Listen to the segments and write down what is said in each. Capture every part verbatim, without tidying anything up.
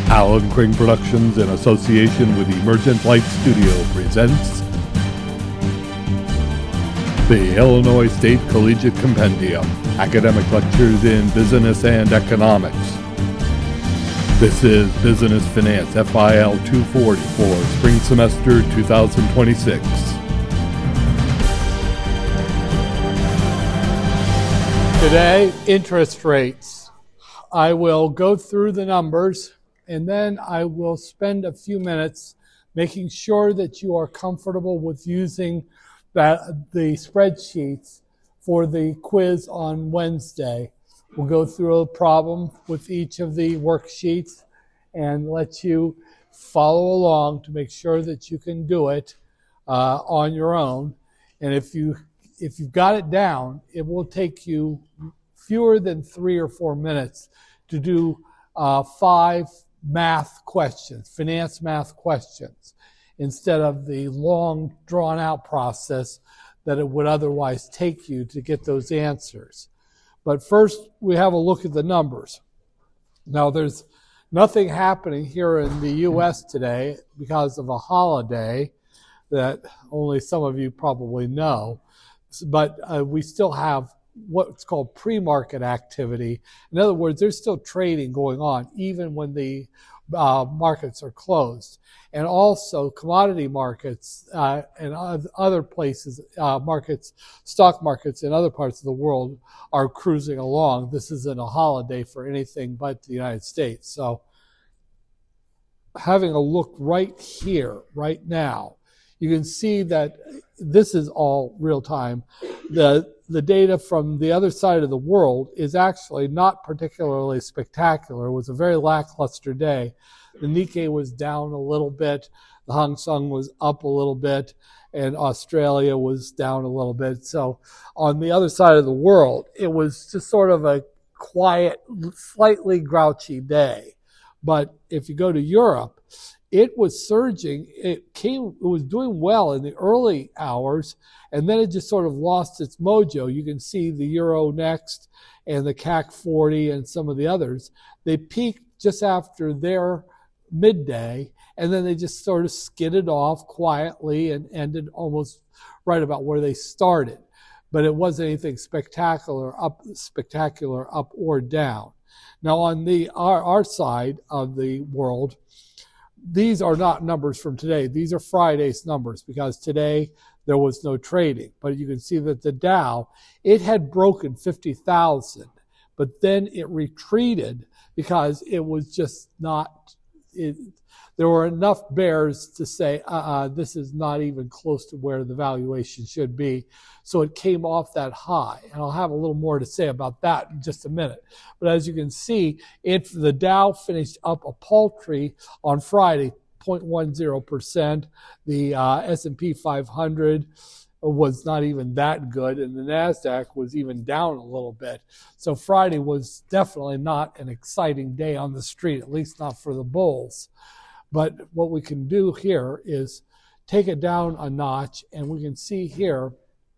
Alan Crane Productions, in association with Emergent Light Studio, presents the Illinois State Collegiate Compendium, Academic Lectures in Business and Economics. This is Business Finance F I L two forty for spring semester two thousand twenty-six. Today, interest rates. I will go through the numbers and then I will spend a few minutes making sure that you are comfortable with using that, the spreadsheets for the quiz on Wednesday. We'll go through a problem with each of the worksheets and let you follow along to make sure that you can do it uh, on your own. And if you if you've got it down, it will take you fewer than three or four minutes to do uh, five math questions, finance math questions, instead of the long drawn-out process that it would otherwise take you to get those answers. But first, we have a look at the numbers. Now, there's nothing happening here in the U S today because of a holiday that only some of you probably know. But uh, we still have what's called pre-market activity. In other words, there's still trading going on even when the uh, markets are closed. And also commodity markets uh, and other places, uh, markets, stock markets in other parts of the world are cruising along. This isn't a holiday for anything but the United States. So having a look right here, right now, you can see that this is all real time. The, the data from the other side of the world is actually not particularly spectacular. It was a very lackluster day. The Nikkei was down a little bit, the Hang Seng was up a little bit, and Australia was down a little bit. So on the other side of the world, it was just sort of a quiet, slightly grouchy day. But if you go to Europe, it was surging. It came, it was doing well in the early hours, and then it just sort of lost its mojo. You can see the Euronext and the C A C forty and some of the others. They peaked just after their midday, and then they just sort of skidded off quietly and ended almost right about where they started. But it wasn't anything spectacular up, spectacular up or down. Now, on the our, our side of the world, these are not numbers from today. These are Friday's numbers because today there was no trading. But you can see that the Dow, it had broken fifty thousand, but then it retreated because it was just not, it, there were enough bears to say, uh-uh, this is not even close to where the valuation should be. So it came off that high. And I'll have a little more to say about that in just a minute. But as you can see, it, the Dow finished up a paltry on Friday, zero point one zero percent. The uh, S and P five hundred was not even that good, and the NASDAQ was even down a little bit. So Friday was definitely not an exciting day on the street, at least not for the bulls. But what we can do here is take it down a notch, and we can see here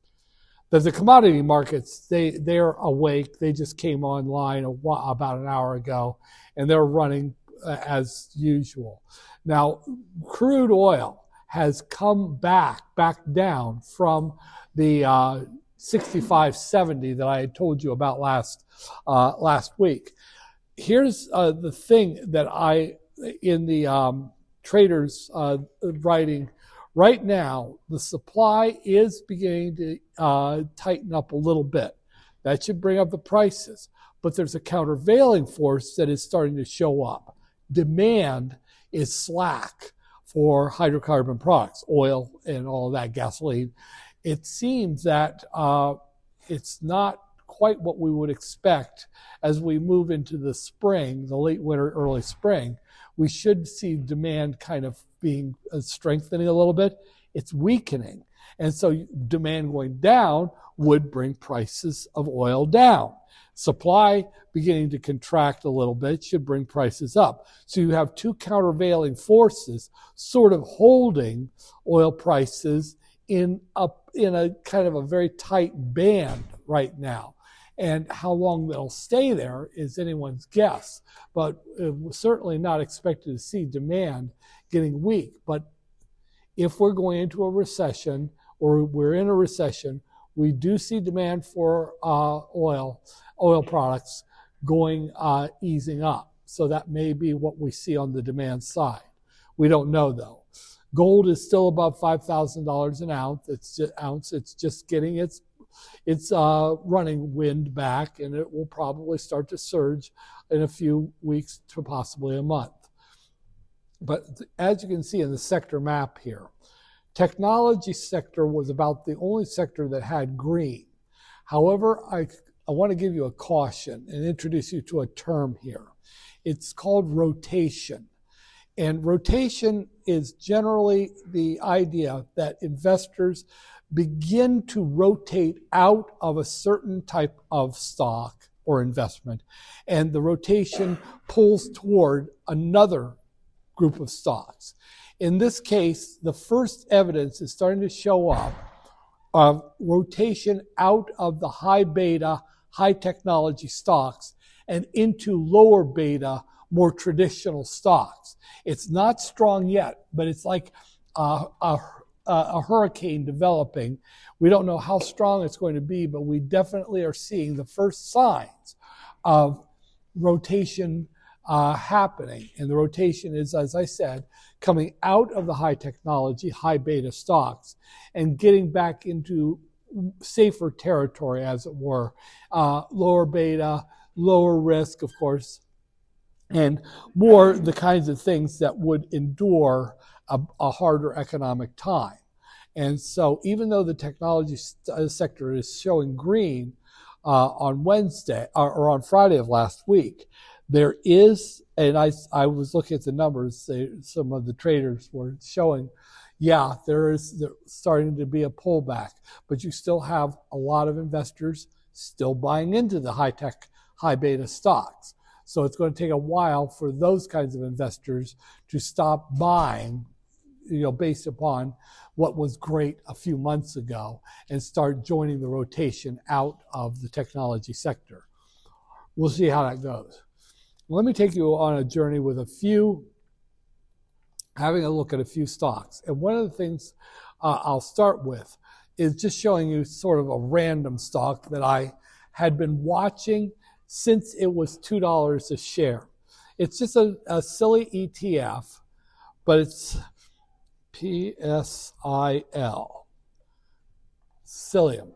that the commodity markets, they, they're awake. They just came online a, about an hour ago, and they're running uh, as usual. Now, crude oil has come back, back down from the uh, sixty-five seventy that I had told you about last, uh, last week. Here's uh, the thing that I, in the um, traders uh, writing, right now, the supply is beginning to uh, tighten up a little bit. That should bring up the prices. But there's a countervailing force that is starting to show up. Demand is slack for hydrocarbon products, oil and all of that, gasoline. It seems that uh, it's not quite what we would expect as we move into the spring, the late winter, early spring. We should see demand kind of being uh, strengthening a little bit. It's weakening. And so demand going down would bring prices of oil down. Supply beginning to contract a little bit should bring prices up. So you have two countervailing forces sort of holding oil prices in a, in a kind of a very tight band right now. And how long they'll stay there is anyone's guess. But we're certainly not expected to see demand getting weak. But if we're going into a recession, or we're in a recession, we do see demand for uh, oil, oil products going, uh, easing up. So that may be what we see on the demand side. We don't know, though. Gold is still above five thousand dollars an ounce. It's just, ounce. It's just getting its, its uh, running wind back, and it will probably start to surge in a few weeks to possibly a month. But as you can see in the sector map here, technology sector was about the only sector that had green. However, I, I want to give you a caution and introduce you to a term here. It's called rotation. And rotation is generally the idea that investors begin to rotate out of a certain type of stock or investment, and the rotation pulls toward another group of stocks. In this case, the first evidence is starting to show up of rotation out of the high beta, high technology stocks and into lower beta, more traditional stocks. It's not strong yet, but it's like a, a, a hurricane developing. We don't know how strong it's going to be, but we definitely are seeing the first signs of rotation uh, happening. And the rotation is, as I said, coming out of the high technology, high beta stocks and getting back into safer territory, as it were, uh, lower beta, lower risk, of course, and more the kinds of things that would endure a, a harder economic time. And so even though the technology st- sector is showing green uh, on Wednesday or, or on Friday of last week, there is, and I, I was looking at the numbers, they, some of the traders were showing, yeah, there is there starting to be a pullback, but you still have a lot of investors still buying into the high-tech, high-beta stocks. So it's going to take a while for those kinds of investors to stop buying, you know, based upon what was great a few months ago and start joining the rotation out of the technology sector. We'll see how that goes. Let me take you on a journey with a few, having a look at a few stocks. And one of the things uh, I'll start with is just showing you sort of a random stock that I had been watching since it was two dollars a share. It's just a, a silly E T F, but it's P S I L, Psyllium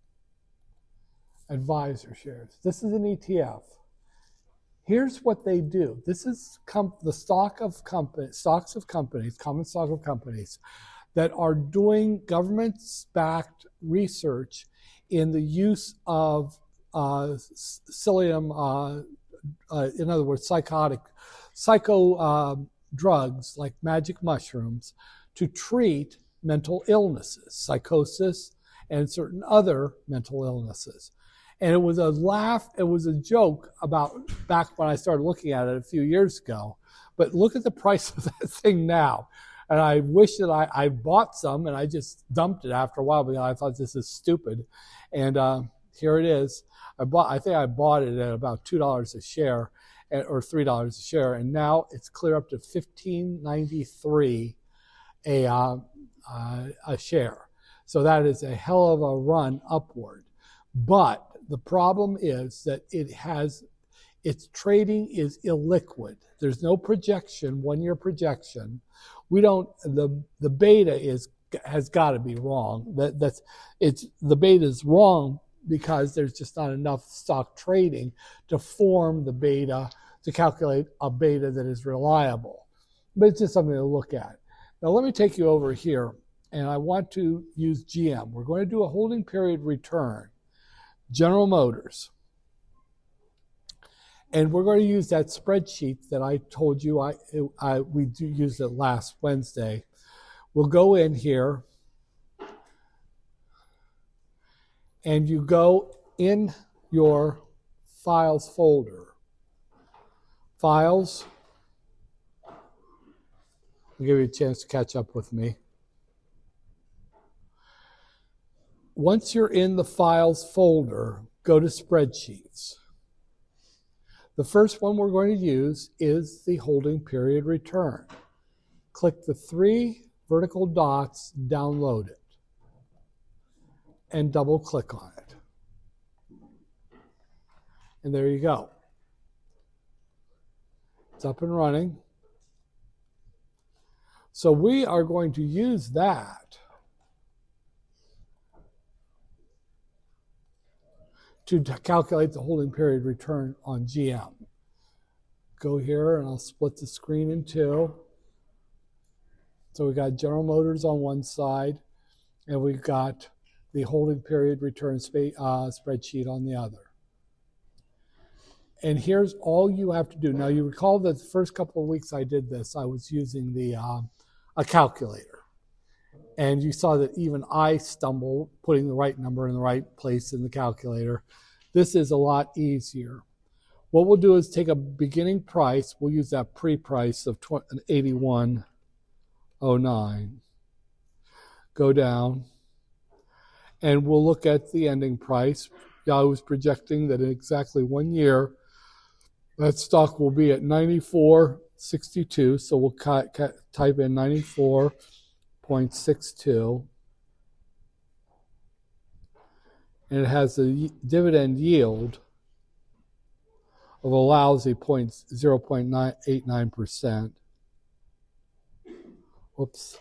Advisor Shares. This is an E T F. Here's what they do. This is com- the stock of company, stocks of companies, common stock of companies that are doing government-backed research in the use of uh, psyllium, uh, uh, in other words, psychotic, psycho uh, drugs like magic mushrooms to treat mental illnesses, psychosis, and certain other mental illnesses. And it was a laugh, it was a joke about back when I started looking at it a few years ago. But look at the price of that thing now. And I wish that I, I bought some and I just dumped it after a while because I thought this is stupid. And uh, here it is. I bought. I think I bought it at about two dollars a share or three dollars a share. And now it's clear up to fifteen ninety-three a, uh, uh, a share. So that is a hell of a run upward. But the problem is that it has, its trading is illiquid. There's no projection, one-year projection. We don't, the the beta is has got to be wrong. That that's it's the beta is wrong because there's just not enough stock trading to form the beta to calculate a beta that is reliable. But it's just something to look at. Now let me take you over here, and I want to use G M. We're going to do a holding period return. General Motors. And we're going to use that spreadsheet that I told you I, I we do use it last Wednesday. We'll go in here and you go in your files folder. Files. I'll give you a chance to catch up with me. Once you're in the files folder, go to spreadsheets. The first one we're going to use is the holding period return. Click the three vertical dots, download it, and double click on it. And there you go. It's up and running. So we are going to use that to calculate the holding period return on G M. Go here and I'll split the screen in two. So we've got General Motors on one side and we've got the holding period return uh, spreadsheet on the other. And here's all you have to do. Now you recall that the first couple of weeks I did this, I was using the uh, a calculator. And you saw that even I stumble putting the right number in the right place in the calculator. This is a lot easier. What we'll do is take a beginning price. We'll use that pre-price of eighty-one oh nine. Go down. And we'll look at the ending price. Yahoo is projecting that in exactly one year, that stock will be at ninety-four sixty-two. So we'll type in ninety-four point six two, and it has a dividend yield of a lousy zero point nine eight nine percent. Whoops.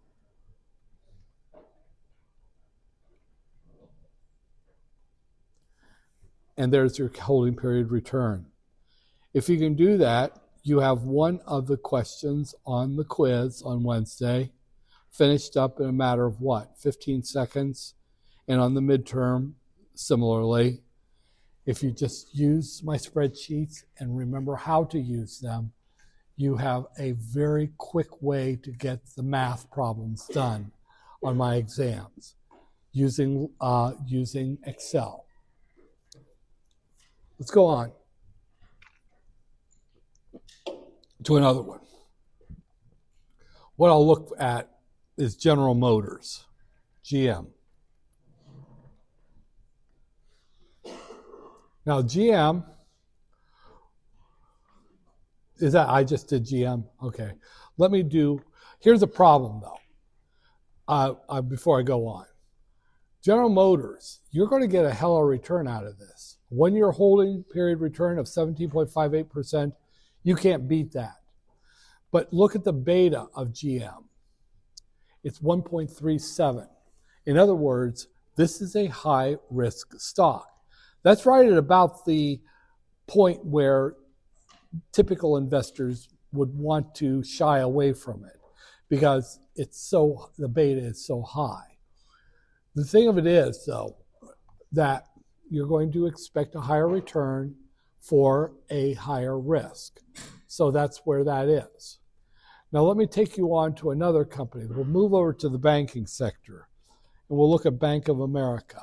And there's your holding period return. If you can do that, you have one of the questions on the quiz on Wednesday finished up in a matter of what, fifteen seconds? And on the midterm, similarly, if you just use my spreadsheets and remember how to use them, you have a very quick way to get the math problems done on my exams using, uh, using Excel. Let's go on to another one. What I'll look at is General Motors, G M. Now G M, is that, I just did G M? Okay. Let me do, here's a problem though, uh, uh, before I go on. General Motors, you're going to get a hell of a return out of this. One-year holding period return of seventeen point five eight percent, you can't beat that. But look at the beta of G M. It's one point three seven. In other words, this is a high-risk stock. That's right at about the point where typical investors would want to shy away from it because it's so, the beta is so high. The thing of it is, though, that you're going to expect a higher return for a higher risk. So that's where that is. Now let me take you on to another company. We'll move over to the banking sector, and we'll look at Bank of America.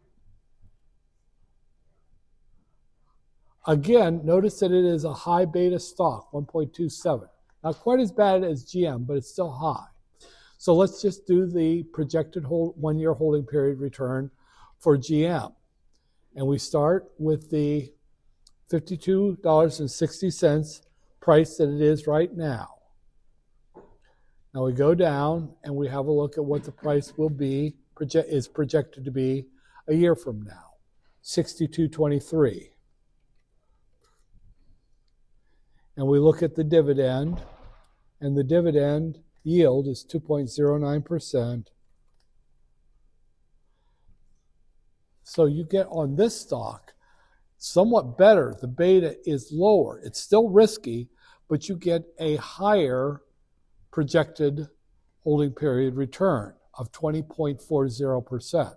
Again, notice that it is a high beta stock, one point two seven. Not quite as bad as G M, but it's still high. So let's just do the projected hold, one-year holding period return for G M. And we start with the fifty-two dollars and sixty cents price that it is right now. Now we go down and we have a look at what the price will be, project, is projected to be a year from now, sixty-two twenty-three. And we look at the dividend, and the dividend yield is two point zero nine percent. So you get on this stock somewhat better. The beta is lower. It's still risky, but you get a higher projected holding period return of twenty point four zero percent.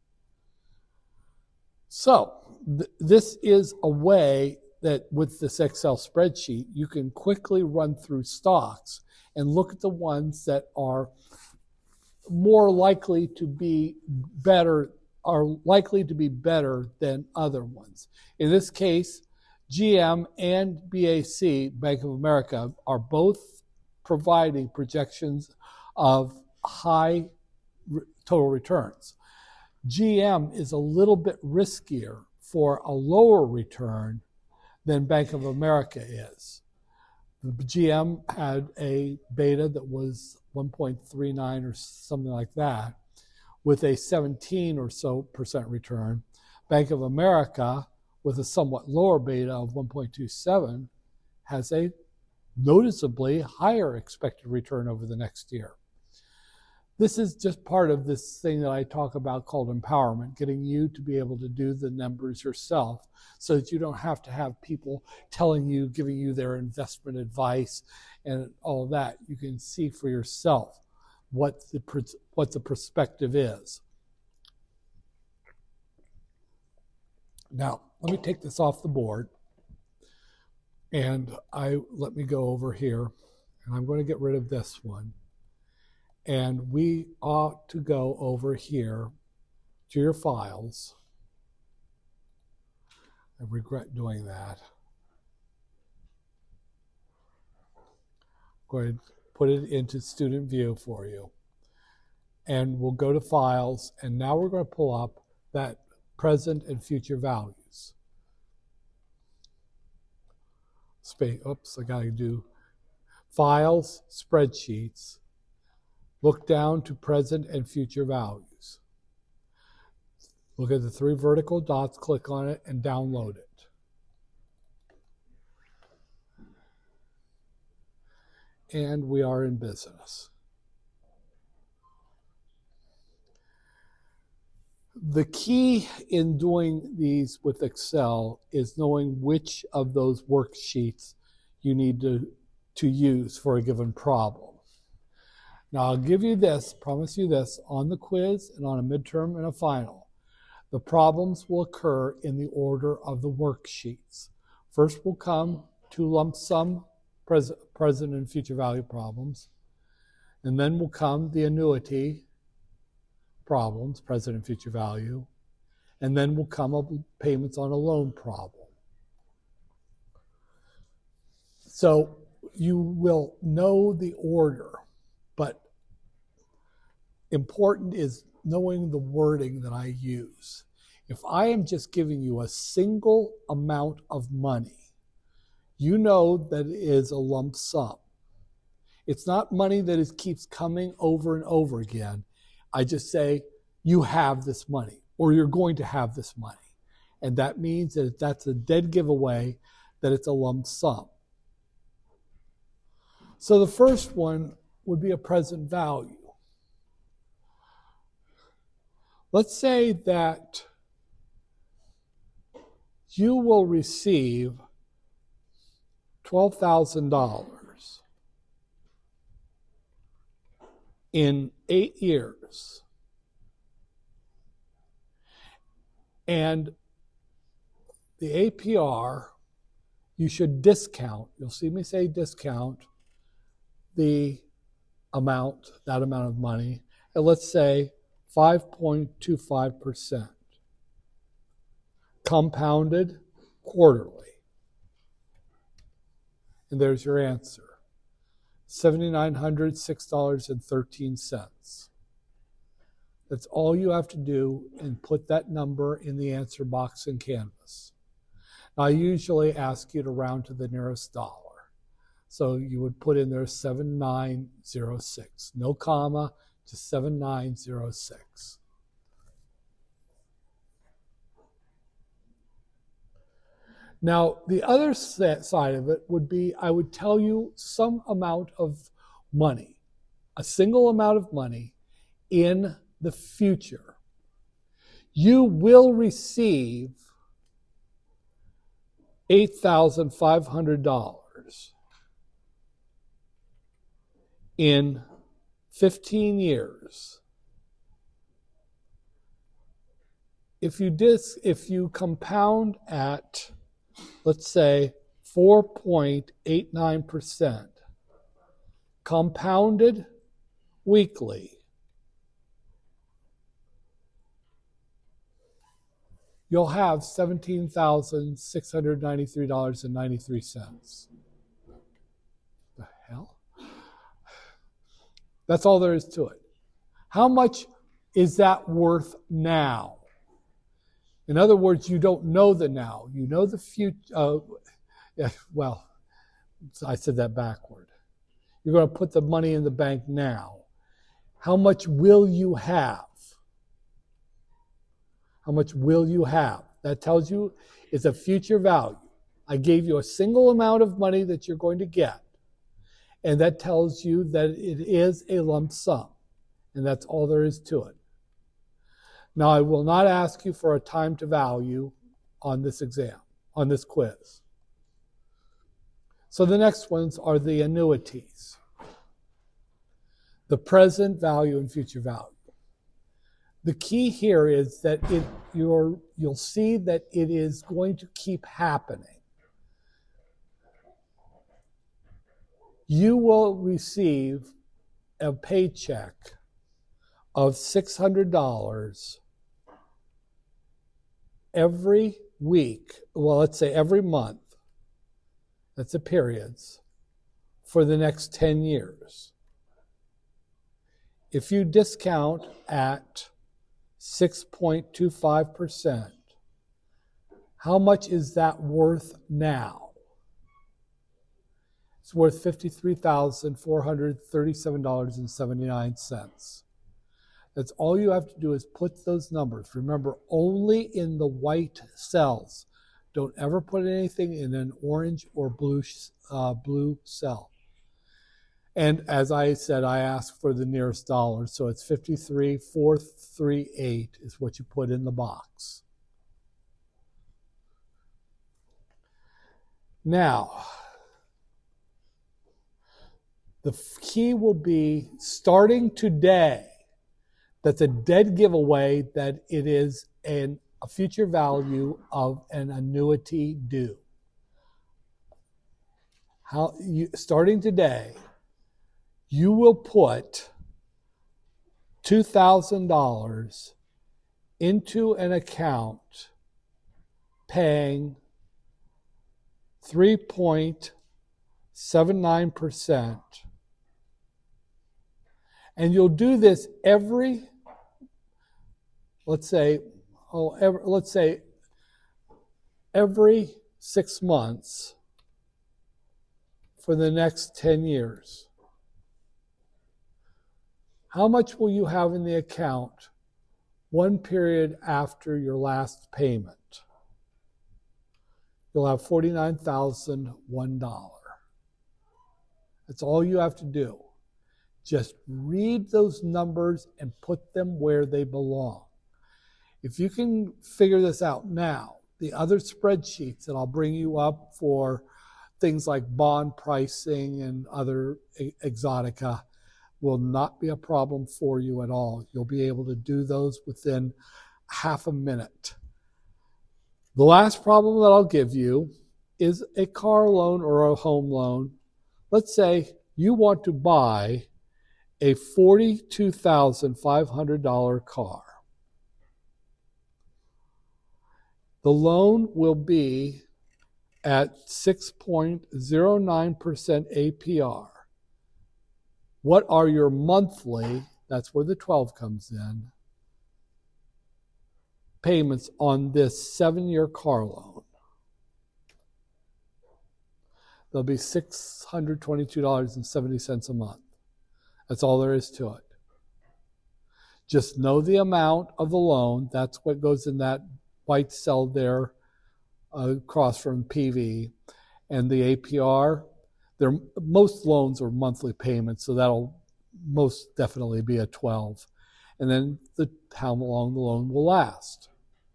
So th- this is a way that with this Excel spreadsheet, you can quickly run through stocks and look at the ones that are more likely to be better, are likely to be better than other ones. In this case, G M and B A C, Bank of America, are both providing projections of high re- total returns. G M is a little bit riskier for a lower return than Bank of America is. The G M had a beta that was one point three nine or something like that, with a seventeen or so percent return. Bank of America, with a somewhat lower beta of one point two seven, has a noticeably higher expected return over the next year. This is just part of this thing that I talk about called empowerment, getting you to be able to do the numbers yourself so that you don't have to have people telling you, giving you their investment advice and all that. You can see for yourself what the, what the perspective is. Now, let me take this off the board, and I let me go over here, and I'm going to get rid of this one. And we ought to go over here to your files. I regret doing that. I'm going to put it into student view for you. And we'll go to files, and now we're going to pull up that present and future values. Space, oops, I got to do files, spreadsheets. Look down to present and future values. Look at the three vertical dots, click on it, and download it. And we are in business. The key in doing these with Excel is knowing which of those worksheets you need to, to use for a given problem. Now, I'll give you this, promise you this, on the quiz and on a midterm and a final. The problems will occur in the order of the worksheets. First will come two lump sum present, present and future value problems. And then will come the annuity problems, present and future value. And then will come up payments on a loan problem. So you will know the order, but important is knowing the wording that I use. If I am just giving you a single amount of money, you know that it is a lump sum. It's not money that is, keeps coming over and over again. I just say, you have this money, or you're going to have this money. And that means that that's a dead giveaway that it's a lump sum. So the first one would be a present value. Let's say that you will receive twelve thousand dollars in eight years. And the A P R, you should discount, you'll see me say discount, the amount, that amount of money, and let's say five point two five percent, compounded quarterly. And there's your answer, seven thousand nine hundred six dollars and thirteen cents. That's all you have to do, and put that number in the answer box in Canvas. Now, I usually ask you to round to the nearest dollar. So you would put in there seven thousand nine hundred six, no comma, just seven thousand nine hundred six. Now, the other side of it would be, I would tell you some amount of money, a single amount of money in the future. You will receive eight thousand five hundred dollars in fifteen years. If you dis, if you compound at, let's say, four point eight nine percent, compounded weekly, you'll have seventeen thousand six hundred ninety-three dollars and ninety-three cents. The hell? That's all there is to it. How much is that worth now? In other words, you don't know the now. You know the future. Uh, yeah, well, I said that backward. You're going to put the money in the bank now. How much will you have? How much will you have? That tells you it's a future value. I gave you a single amount of money that you're going to get. And that tells you that it is a lump sum. And that's all there is to it. Now, I will not ask you for a time to value on this exam, on this quiz. So the next ones are the annuities. The present value and future value. The key here is that it, you're, you'll see that it is going to keep happening. You will receive a paycheck of six hundred dollars every week, well, let's say every month, that's the periods, for the next ten years. If you discount at six point two five percent, how much is that worth now? It's worth fifty-three thousand four hundred thirty-seven dollars and seventy-nine cents. That's all you have to do is put those numbers. Remember, only in the white cells. Don't ever put anything in an orange or blue, uh, blue cell. And as I said, I asked for the nearest dollar, so it's fifty-three thousand four hundred thirty-eight is what you put in the box. Now, the key will be starting today. That's a dead giveaway that it is an, a future value of an annuity due. How you, starting today, you will put two thousand dollars into an account paying three point seven nine percent. And you'll do this every Let's say, oh, every, let's say every six months for the next ten years. How much will you have in the account one period after your last payment? You'll have forty-nine thousand one dollars. That's all you have to do. Just read those numbers and put them where they belong. If you can figure this out now, the other spreadsheets that I'll bring you up for things like bond pricing and other exotica will not be a problem for you at all. You'll be able to do those within half a minute. The last problem that I'll give you is a car loan or a home loan. Let's say you want to buy a forty-two thousand five hundred dollars car. The loan will be at six point zero nine percent A P R. What are your monthly, that's where the twelve comes in, payments on this seven-year car loan? They'll be six hundred twenty-two dollars and seventy cents a month. That's all there is to it. Just know the amount of the loan. That's what goes in that white cell there uh, across from P V. And the A P R, they're, most loans are monthly payments, so that'll most definitely be a twelve. And then the, how long the loan will last.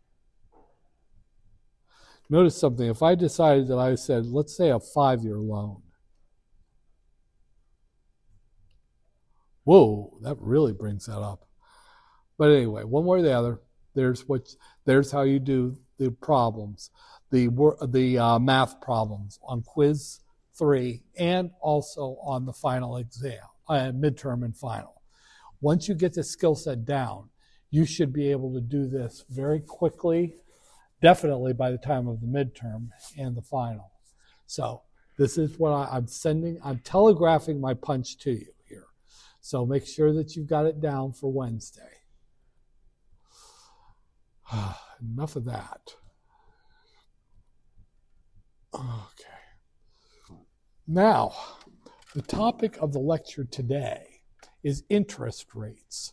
Notice something. If I decided that I said, let's say a five-year loan. Whoa, that really brings that up. But anyway, one way or the other, there's what, there's how you do the problems, the the uh, math problems on quiz three and also on the final exam, uh, midterm and final. Once you get the skill set down, you should be able to do this very quickly, definitely by the time of the midterm and the final. So this is what I, I'm sending, I'm telegraphing my punch to you here. So make sure that you've got it down for Wednesday. enough of that. Okay. Now, the topic of the lecture today is interest rates.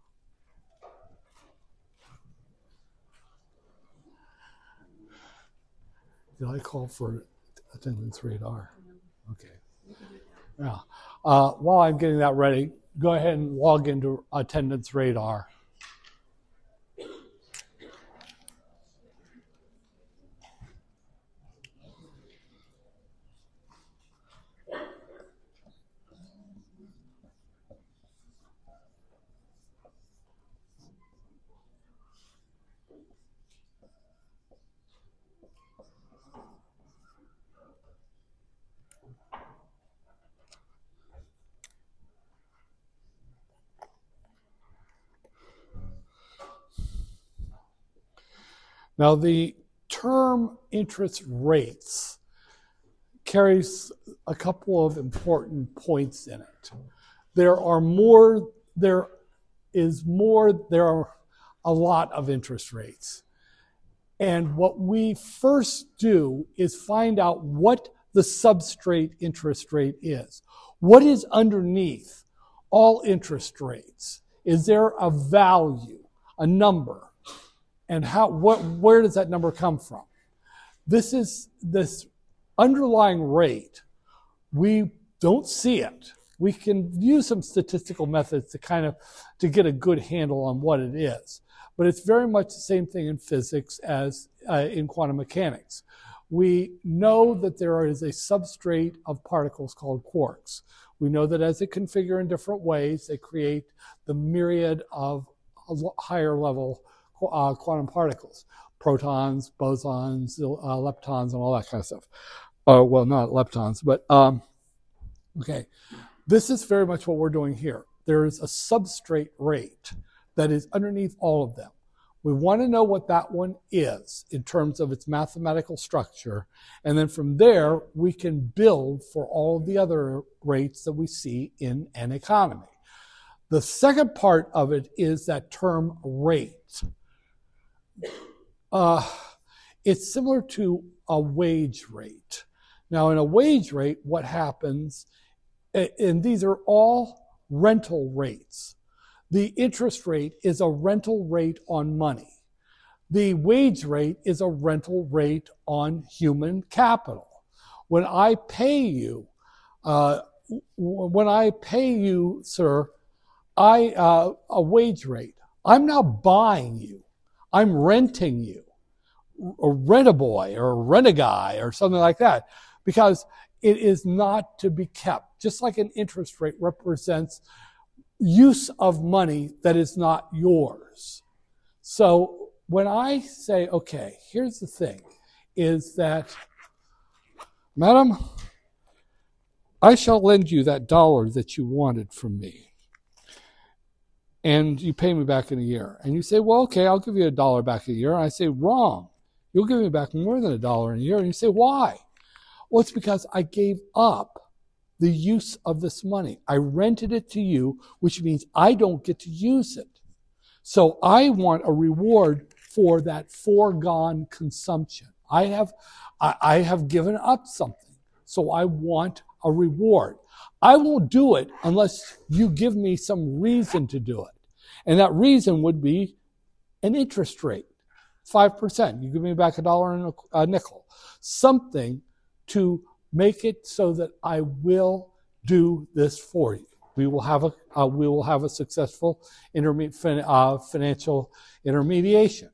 Did I call for attendance radar? Okay. Yeah. Uh, while I'm getting that ready, go ahead and log into attendance radar. Now, the term interest rates carries a couple of important points in it. There are more, there is more, there are a lot of interest rates. And what we first do is find out what the substrate interest rate is. What is underneath all interest rates? Is there a value, a number? And how, what, where does that number come from? This is this underlying rate. We don't see it. We can use some statistical methods to kind of to get a good handle on what it is. But it's very much the same thing in physics as uh, in quantum mechanics. We know that there is a substrate of particles called quarks. We know that as they configure in different ways, they create the myriad of higher level Uh, quantum particles, protons, bosons, uh, leptons, and all that kind of stuff. Uh, well, not leptons, but um, okay. This is very much what we're doing here. There is a substrate rate that is underneath all of them. We want to know what that one is in terms of its mathematical structure, and then from there we can build for all of the other rates that we see in an economy. The second part of it is that term rate. Uh, it's similar to a wage rate. Now, in a wage rate, what happens, and these are all rental rates. The interest rate is a rental rate on money. The wage rate is a rental rate on human capital. When I pay you, uh, when I pay you, sir, I uh, a wage rate, I'm now buying you. I'm renting you, a rent-a-boy or a rent-a-guy or something like that, because it is not to be kept. Just like an interest rate represents use of money that is not yours. So when I say, okay, here's the thing, is that, madam, I shall lend you that dollar that you wanted from me. And you pay me back in a year. And you say, well, okay, I'll give you a dollar back in a year. And I say, wrong. You'll give me back more than a dollar in a year. And you say, why? Well, it's because I gave up the use of this money. I rented it to you, which means I don't get to use it. So I want a reward for that foregone consumption. I have, I, I have given up something. So I want a reward. I won't do it unless you give me some reason to do it. And that reason would be an interest rate, five percent. You give me back a dollar and a nickel. Something to make it so that I will do this for you. We will have a, uh, we will have a successful interme- fin- uh, financial intermediation.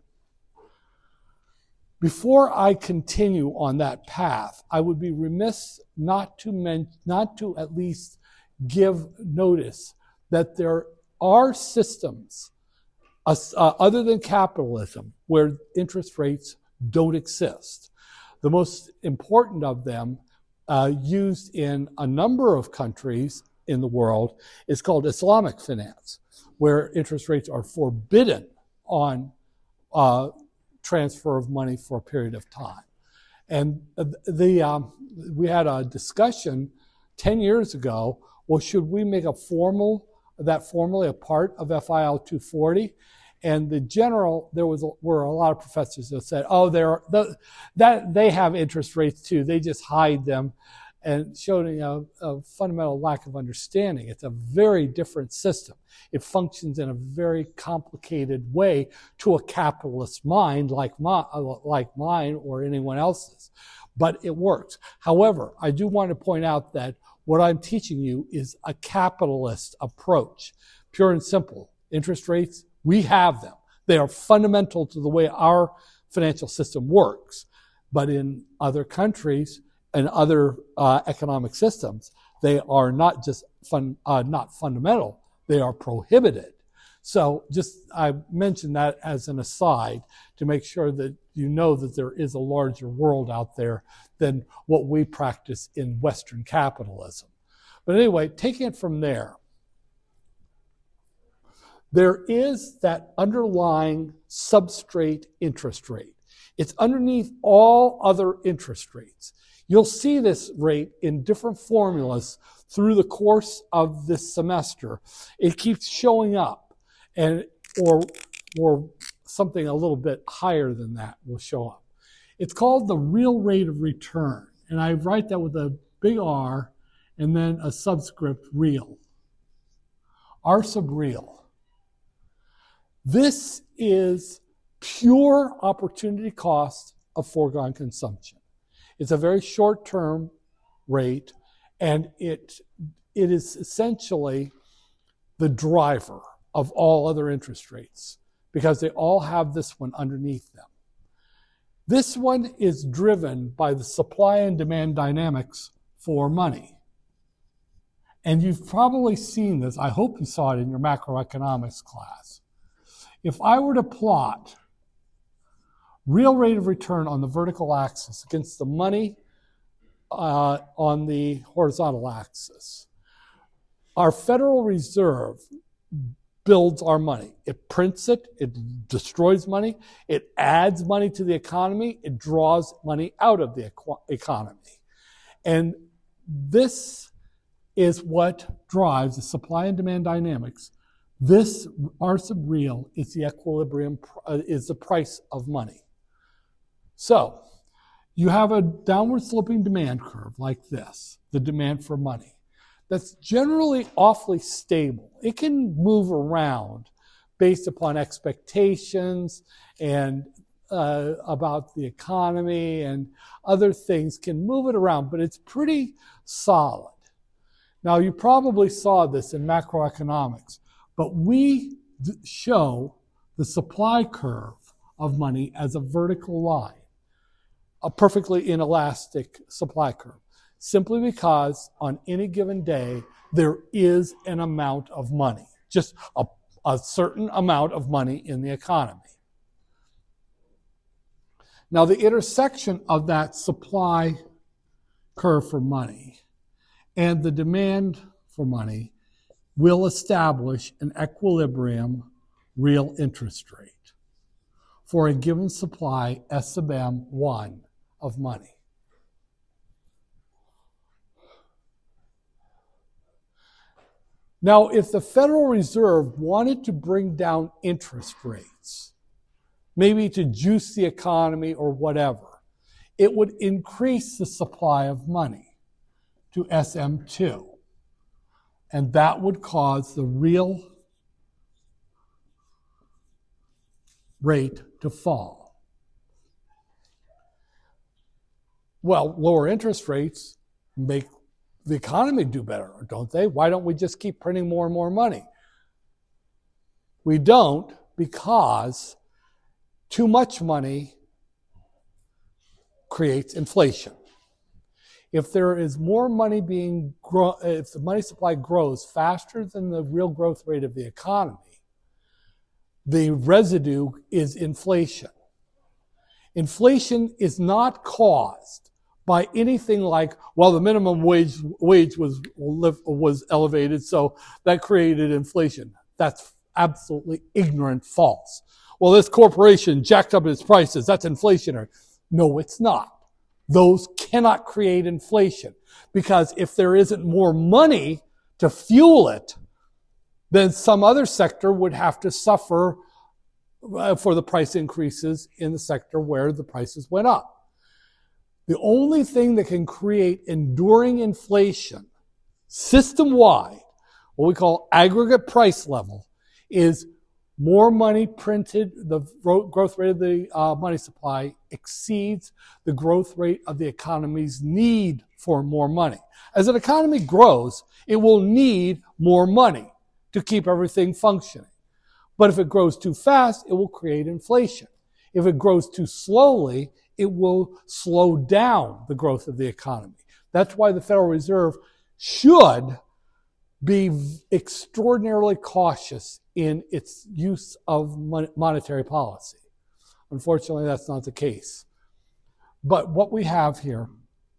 Before I continue on that path, I would be remiss not to men- not to at least give notice that there are systems uh, uh, other than capitalism where interest rates don't exist. The most important of them, uh, used in a number of countries in the world, is called Islamic finance, where interest rates are forbidden on uh, transfer of money for a period of time. And the um, we had a discussion ten years ago, well, should we make a formal, that formally a part of F I L two forty? And the general, there was a, were a lot of professors that said, oh, they're, the, that, they have interest rates too. They just hide them, and showing a, a fundamental lack of understanding. It's a very different system. It functions in a very complicated way to a capitalist mind like, my, like mine or anyone else's. But it works. However, I do want to point out that what I'm teaching you is a capitalist approach. Pure and simple. Interest rates, we have them. They are fundamental to the way our financial system works. But in other countries and other uh, economic systems, they are not just fun, uh, not fundamental, they are prohibited. So just, I mentioned that as an aside to make sure that you know that there is a larger world out there than what we practice in Western capitalism. But anyway, taking it from there, there is that underlying substrate interest rate. It's underneath all other interest rates. You'll see this rate in different formulas through the course of this semester. It keeps showing up, and or or something a little bit higher than that will show up. It's called the real rate of return, and I write that with a big R and then a subscript real. R sub real. This is pure opportunity cost of foregone consumption. It's a very short-term rate, and it it is essentially the driver of all other interest rates because they all have this one underneath them. This one is driven by the supply and demand dynamics for money. And you've probably seen this. I hope you saw it in your macroeconomics class. If I were to plot real rate of return on the vertical axis against the money uh, on the horizontal axis, our Federal Reserve builds our money. It prints it, it destroys money, it adds money to the economy, it draws money out of the economy. And this is what drives the supply and demand dynamics. This R sub real is the equilibrium, uh, is the price of money. So, you have a downward sloping demand curve like this, the demand for money, that's generally awfully stable. It can move around based upon expectations and uh, about the economy and other things can move it around, but it's pretty solid. Now, you probably saw this in macroeconomics, but we d- show the supply curve of money as a vertical line, a perfectly inelastic supply curve, simply because on any given day, there is an amount of money, just a, a certain amount of money in the economy. Now, the intersection of that supply curve for money and the demand for money will establish an equilibrium real interest rate for a given supply S sub M one of money. Now, if the Federal Reserve wanted to bring down interest rates, maybe to juice the economy or whatever, it would increase the supply of money to S M two. And that would cause the real rate to fall. Well, lower interest rates make the economy do better, don't they? Why don't we just keep printing more and more money? We don't, because too much money creates inflation. If there is more money being grow, if the money supply grows faster than the real growth rate of the economy, the residue is inflation. Inflation is not caused by anything like, well, the minimum wage wage was was elevated, so that created inflation. That's absolutely ignorant false. Well, this corporation jacked up its prices. That's inflationary. No, it's not. Those cannot create inflation, because if there isn't more money to fuel it, then some other sector would have to suffer uh, for the price increases in the sector where the prices went up. The only thing that can create enduring inflation system-wide, what we call aggregate price level, is more money printed, the growth rate of the uh, money supply exceeds the growth rate of the economy's need for more money. As an economy grows, it will need more money to keep everything functioning. But if it grows too fast, it will create inflation. If it grows too slowly, it will slow down the growth of the economy. That's why the Federal Reserve should be extraordinarily cautious in its use of monetary policy. Unfortunately, that's not the case. But what we have here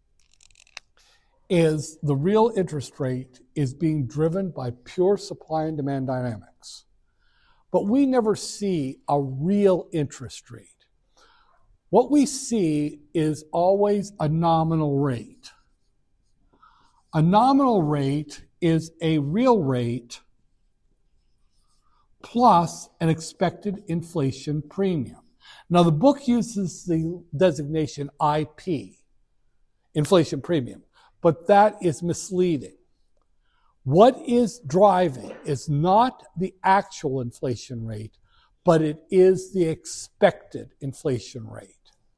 is the real interest rate is being driven by pure supply and demand dynamics. But we never see a real interest rate. What we see is always a nominal rate. A nominal rate is a real rate plus an expected inflation premium. Now, the book uses the designation I P, inflation premium, but that is misleading. What is driving is not the actual inflation rate, but it is the expected inflation rate.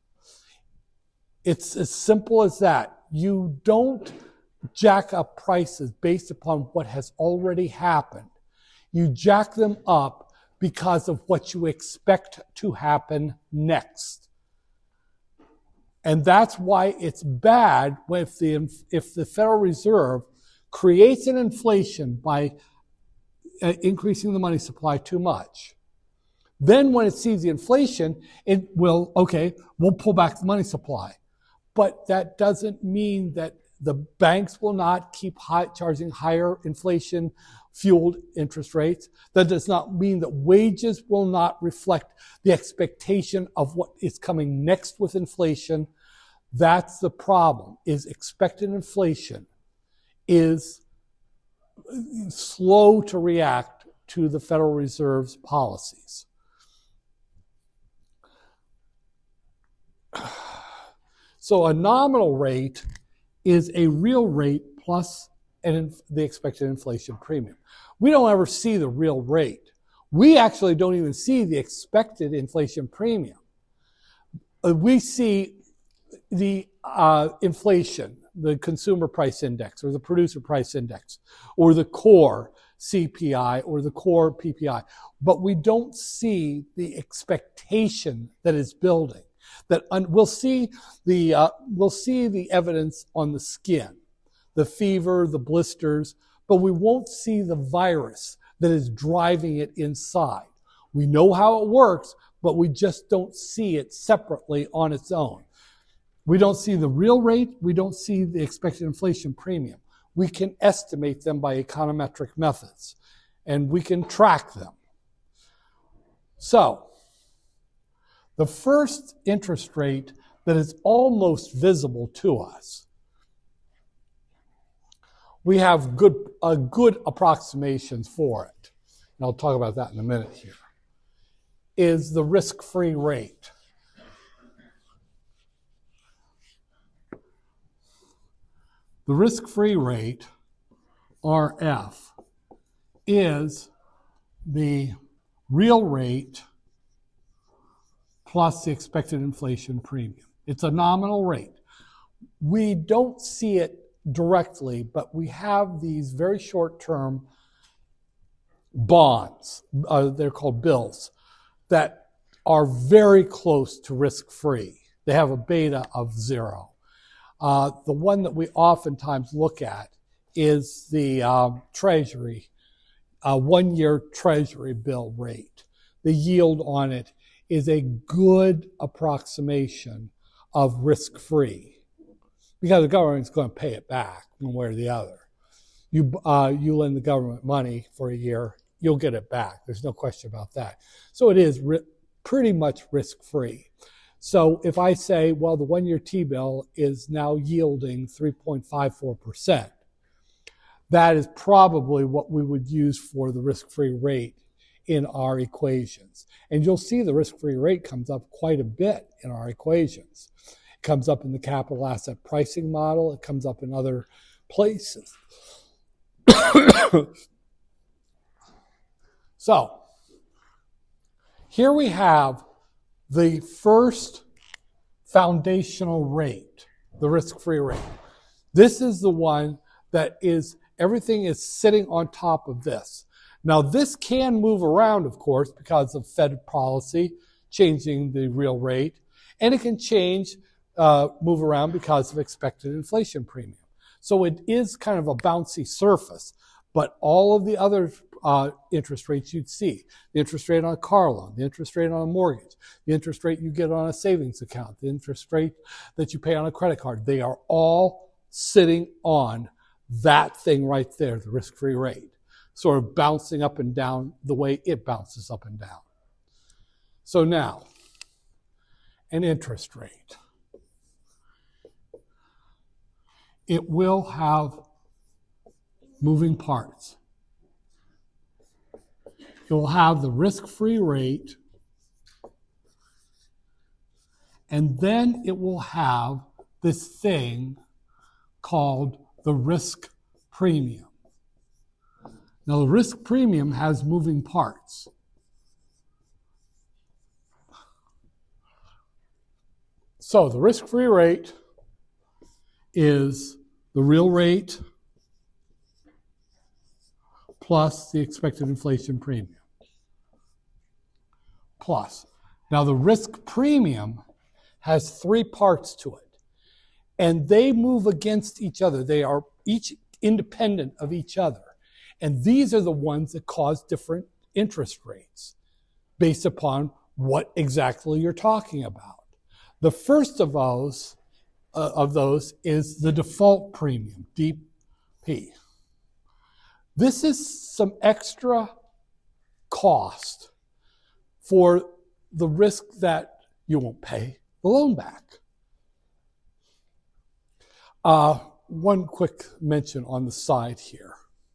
It's as simple as that. You don't jack up prices based upon what has already happened. You jack them up because of what you expect to happen next. And that's why it's bad if the, if the Federal Reserve creates an inflation by increasing the money supply too much. Then when it sees the inflation, it will, okay, we'll pull back the money supply. But that doesn't mean that the banks will not keep high, charging higher inflation-fueled interest rates. That does not mean that wages will not reflect the expectation of what is coming next with inflation. That's the problem, is expected inflation is slow to react to the Federal Reserve's policies. So a nominal rate is a real rate plus an, the expected inflation premium. We don't ever see the real rate. We actually don't even see the expected inflation premium. Uh, we see the uh, inflation, the consumer price index or the producer price index or the core C P I or the core P P I, but we don't see the expectation that is building. That un- we'll see the uh, we'll see the evidence on the skin, the fever, the blisters, but we won't see the virus that is driving it inside. We know how it works, but we just don't see it separately on its own. We don't see the real rate. We don't see the expected inflation premium. We can estimate them by econometric methods, and we can track them. So, the first interest rate that is almost visible to us, we have good, uh, good approximations for it, and I'll talk about that in a minute here, is the risk-free rate. The risk-free rate, R F, is the real rate plus the expected inflation premium. It's a nominal rate. We don't see it directly, but we have these very short-term bonds, uh, they're called bills, that are very close to risk-free. They have a beta of zero. Uh, the one that we oftentimes look at is the um, Treasury, uh, one-year Treasury bill rate. The yield on it is a good approximation of risk-free because the government's going to pay it back one way or the other. You, uh, you lend the government money for a year, you'll get it back. There's no question about that. So it is ri- pretty much risk-free. So if I say, well, the one-year T-bill is now yielding three point five four percent, that is probably what we would use for the risk-free rate in our equations. And you'll see the risk-free rate comes up quite a bit in our equations. It comes up in the capital asset pricing model. It comes up in other places. So, here we have the first foundational rate, the risk-free rate. This is the one that is, everything is sitting on top of this. Now, this can move around, of course, because of Fed policy changing the real rate, and it can change, uh, move around because of expected inflation premium. So it is kind of a bouncy surface, but all of the other uh, interest rates you'd see, the interest rate on a car loan, the interest rate on a mortgage, the interest rate you get on a savings account, the interest rate that you pay on a credit card, they are all sitting on that thing right there, the risk-free rate, sort of bouncing up and down the way it bounces up and down. So now, an interest rate. It will have moving parts. It will have the risk-free rate, and then it will have this thing called the risk premium. Now, the risk premium has moving parts. So the risk-free rate is the real rate plus the expected inflation premium. Plus. Now, the risk premium has three parts to it, and they move against each other. They are each independent of each other. And these are the ones that cause different interest rates based upon what exactly you're talking about. The first of those, uh, of those is the default premium, D P. This is some extra cost for the risk that you won't pay the loan back. Uh, one quick mention on the side here.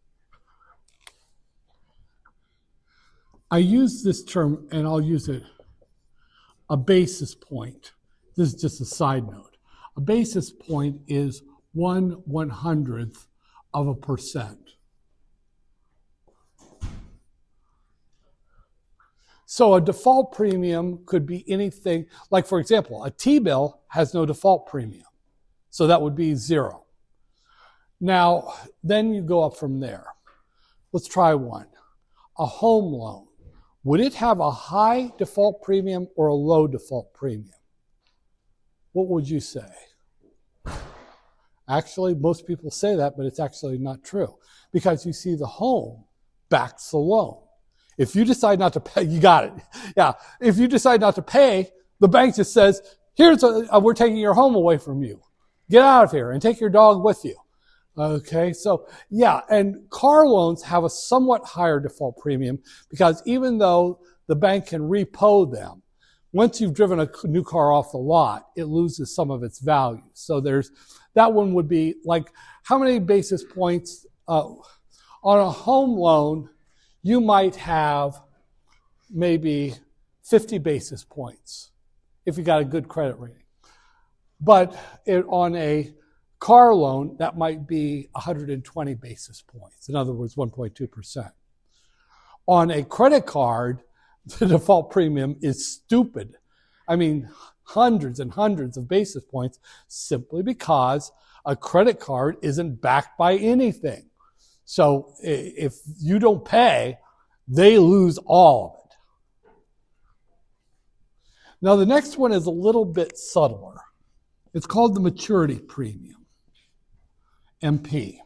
I use this term, and I'll use it, a basis point. This is just a side note. A basis point is one one hundredth of a percent. So a default premium could be anything, like for example, a T-bill has no default premium. So that would be zero. Now, then you go up from there. Let's try one. A home loan. Would it have a high default premium or a low default premium? What would you say? Actually, most people say that, but it's actually not true. Because you see, the home backs the loan. If you decide not to pay, you got it. Yeah. If you decide not to pay, the bank just says, here's a, a, we're taking your home away from you. Get out of here and take your dog with you. Okay. So yeah. And car loans have a somewhat higher default premium because even though the bank can repo them, once you've driven a new car off the lot, it loses some of its value. So there's, that one would be like, how many basis points, uh, on a home loan, you might have maybe fifty basis points if you got a good credit rating. But it, on a car loan, that might be one hundred twenty basis points. In other words, one point two percent. On a credit card, the default premium is stupid. I mean, hundreds and hundreds of basis points simply because a credit card isn't backed by anything. So if you don't pay, they lose all of it. Now the next one is a little bit subtler. It's called the maturity premium, M P.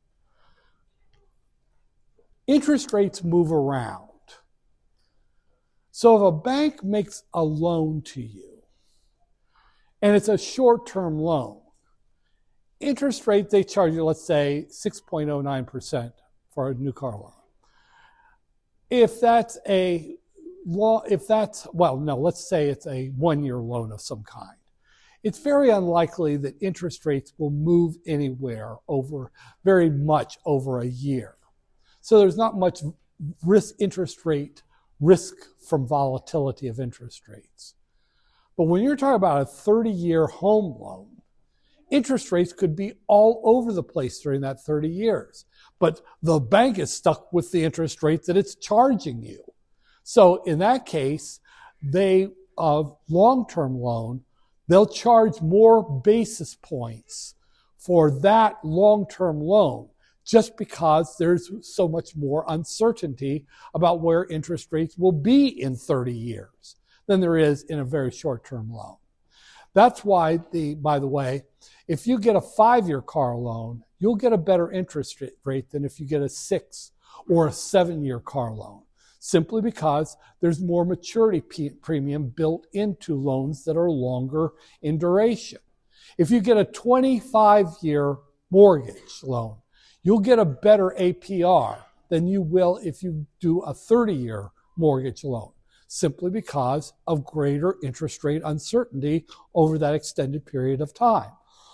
Interest rates move around. So if a bank makes a loan to you, and it's a short-term loan, interest rate, they charge you, let's say, six point oh nine percent for a new car loan. If that's a law, if that's, well, no, let's say it's a one-year loan of some kind. It's very unlikely that interest rates will move anywhere over, very much over a year. So there's not much risk interest rate risk from volatility of interest rates. But when you're talking about a thirty-year home loan, interest rates could be all over the place during that thirty years. But the bank is stuck with the interest rate that it's charging you. So in that case, they, a long-term loan, they'll charge more basis points for that long-term loan just because there's so much more uncertainty about where interest rates will be in thirty years than there is in a very short-term loan. That's why, the, by the way, if you get a five-year car loan, you'll get a better interest rate than if you get a six or a seven-year car loan, simply because there's more maturity premium built into loans that are longer in duration. If you get a twenty-five-year mortgage loan, you'll get a better A P R than you will if you do a thirty-year mortgage loan, simply because of greater interest rate uncertainty over that extended period of time.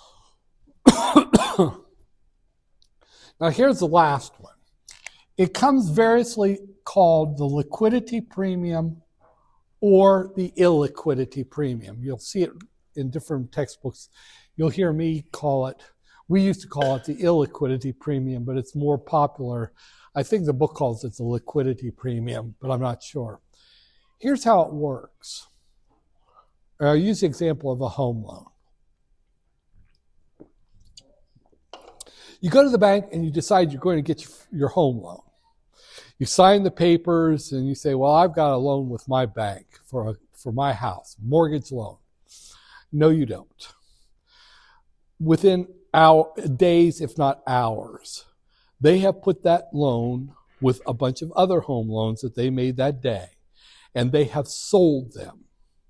Now here's the last one. It comes variously called the liquidity premium or the illiquidity premium. You'll see it in different textbooks. You'll hear me call it, we used to call it the illiquidity premium, but it's more popular. I think the book calls it the liquidity premium, but I'm not sure. Here's how it works. I'll use the example of a home loan. You go to the bank and you decide you're going to get your home loan. You sign the papers and you say, well, I've got a loan with my bank for, a, for my house, mortgage loan. No, you don't. Within hour, days, if not hours, they have put that loan with a bunch of other home loans that they made that day, and they have sold them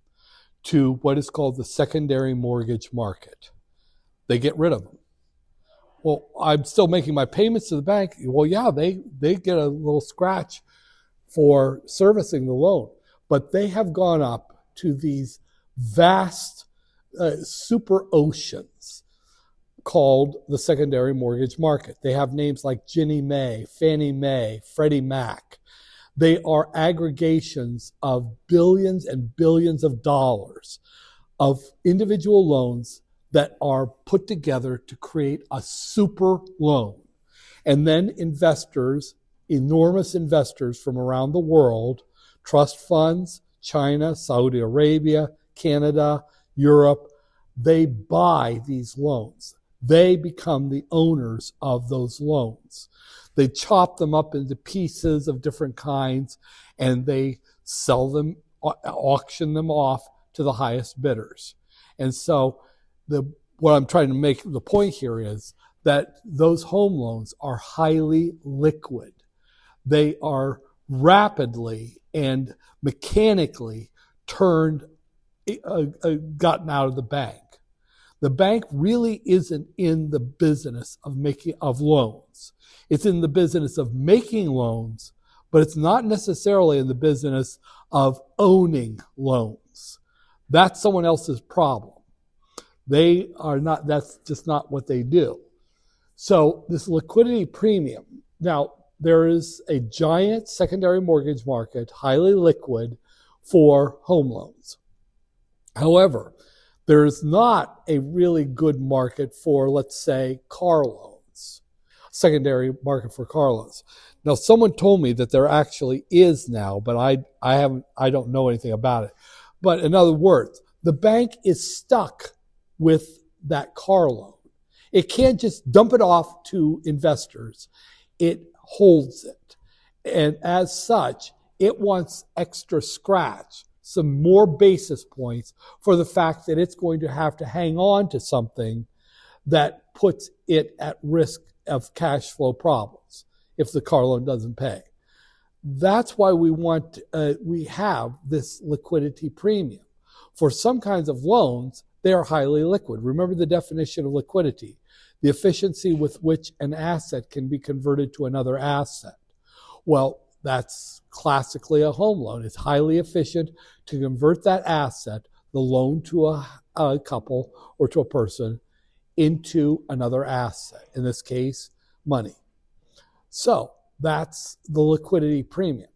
to what is called the secondary mortgage market. They get rid of them. Well, I'm still making my payments to the bank. Well, yeah, they, they get a little scratch for servicing the loan, but they have gone up to these vast uh, super oceans called the secondary mortgage market. They have names like Ginnie Mae, Fannie Mae, Freddie Mac. They are aggregations of billions and billions of dollars of individual loans that are put together to create a super loan. And then investors, enormous investors from around the world, trust funds, China, Saudi Arabia, Canada, Europe, they buy these loans. They become the owners of those loans. They chop them up into pieces of different kinds, and they sell them, auction them off to the highest bidders. And so the what I'm trying to make the point here is that those home loans are highly liquid. They are rapidly and mechanically turned, uh, uh, gotten out of the bank. The bank really isn't in the business of making of loans. It's in the business of making loans, but it's not necessarily in the business of owning loans. That's someone else's problem. They are not, that's just not what they do. So this liquidity premium, now there is a giant secondary mortgage market, highly liquid, for home loans. However, there is not a really good market for, let's say, car loans, secondary market for car loans. Now, someone told me that there actually is now, but I, I haven't, I don't know anything about it. But in other words, the bank is stuck with that car loan. It can't just dump it off to investors. It holds it. And as such, it wants extra scratch, some more basis points for the fact that it's going to have to hang on to something that puts it at risk of cash flow problems if the car loan doesn't pay. That's why we want, uh, we have this liquidity premium. For some kinds of loans, they are highly liquid. Remember the definition of liquidity, the efficiency with which an asset can be converted to another asset. Well, that's classically a home loan. It's highly efficient to convert that asset, the loan to a, a couple or to a person, into another asset, in this case, money. So that's the liquidity premium.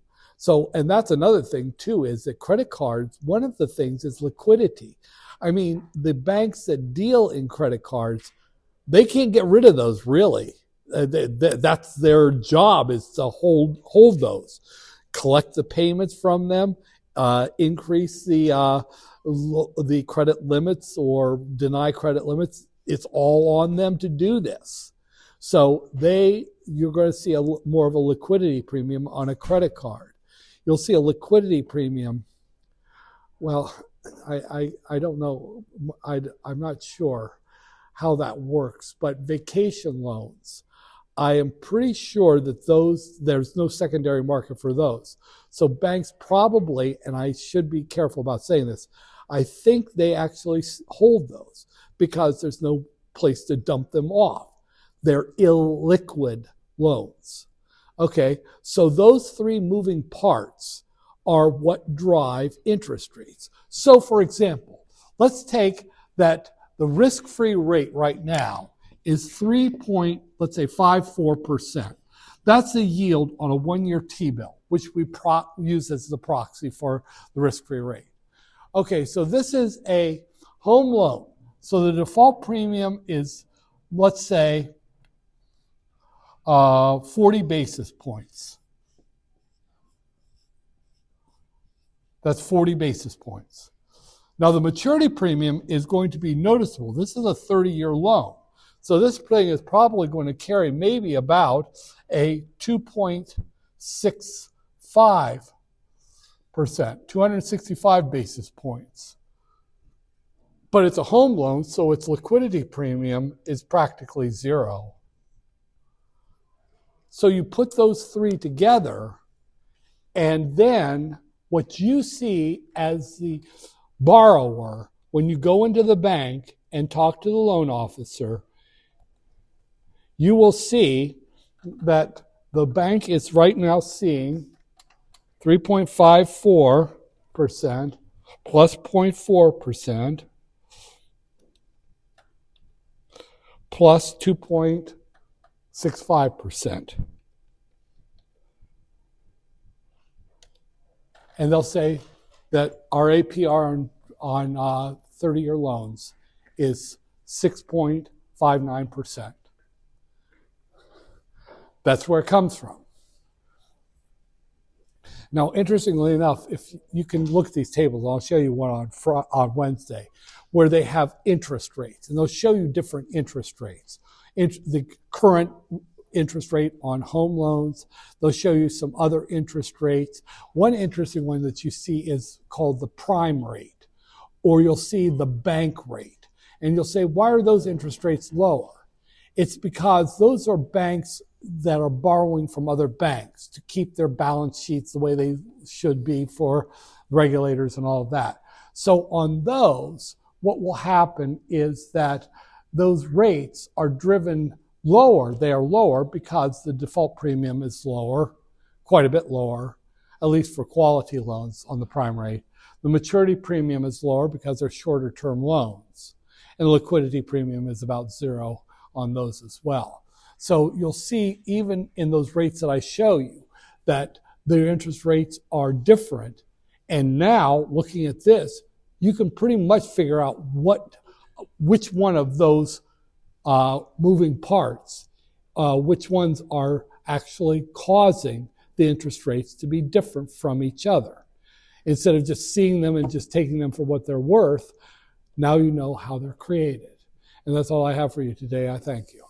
So, and that's another thing too, is that credit cards, one of the things is liquidity. I mean, the banks that deal in credit cards, they can't get rid of those really. Uh, they, they, that's their job, is to hold hold those, collect the payments from them, uh, increase the uh, l- the credit limits or deny credit limits. It's all on them to do this. So they, you're going to see a, more of a liquidity premium on a credit card. You'll see a liquidity premium. Well, I I, I don't know. I, I'm not sure how that works, but vacation loans, I am pretty sure that those, there's no secondary market for those. So banks probably, and I should be careful about saying this, I think they actually hold those because there's no place to dump them off. They're illiquid loans. Okay, so those three moving parts are what drive interest rates. So for example, let's take that the risk-free rate right now is three point, let's say five four percent. That's the yield on a one-year T-bill, which we pro- use as the proxy for the risk-free rate. Okay, so this is a home loan. So the default premium is, let's say, uh, forty basis points. That's forty basis points. Now the maturity premium is going to be noticeable. This is a thirty-year loan. So this thing is probably going to carry maybe about a two point six five percent, two hundred sixty-five basis points. But it's a home loan, so its liquidity premium is practically zero. So you put those three together, and then what you see as the borrower, when you go into the bank and talk to the loan officer, you will see that the bank is right now seeing three point five four percent plus zero point four percent plus two point six five percent. And they'll say that our A P R on, on uh, thirty-year loans is six point five nine percent. That's where it comes from. Now, interestingly enough, if you can look at these tables, I'll show you one on Friday, on Wednesday, where they have interest rates, and they'll show you different interest rates. The current interest rate on home loans. They'll show you some other interest rates. One interesting one that you see is called the prime rate, or you'll see the bank rate. And you'll say, why are those interest rates lower? It's because those are banks that are borrowing from other banks to keep their balance sheets the way they should be for regulators and all of that. So on those, what will happen is that those rates are driven lower. They are lower because the default premium is lower, quite a bit lower, at least for quality loans on the prime rate. The maturity premium is lower because they're shorter term loans. And the liquidity premium is about zero on those as well. So you'll see even in those rates that I show you that the interest rates are different. And now looking at this, you can pretty much figure out what, which one of those uh, moving parts, uh, which ones are actually causing the interest rates to be different from each other. Instead of just seeing them and just taking them for what they're worth, now you know how they're created. And that's all I have for you today. I thank you.